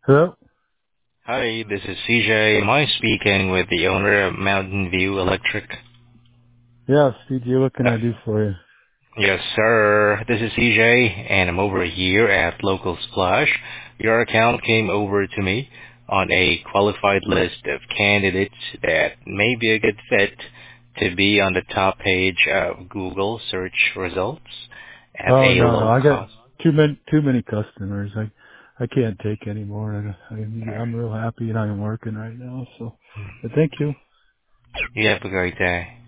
Hello? Hi, this is CJ. Am I speaking with the owner of Mountain View Electric? Yeah, CJ, what can Uh, I do for you? yes, sir. This is CJ, and I'm over here at Local Splash. Your account came over to me on a qualified list of candidates that may be a good fit to be on the top page of Google search results at Oh, a no, low I got cost. too many customers. I can't take any more. I'm real happy and I'm working right now, so, but thank you. You have a great day.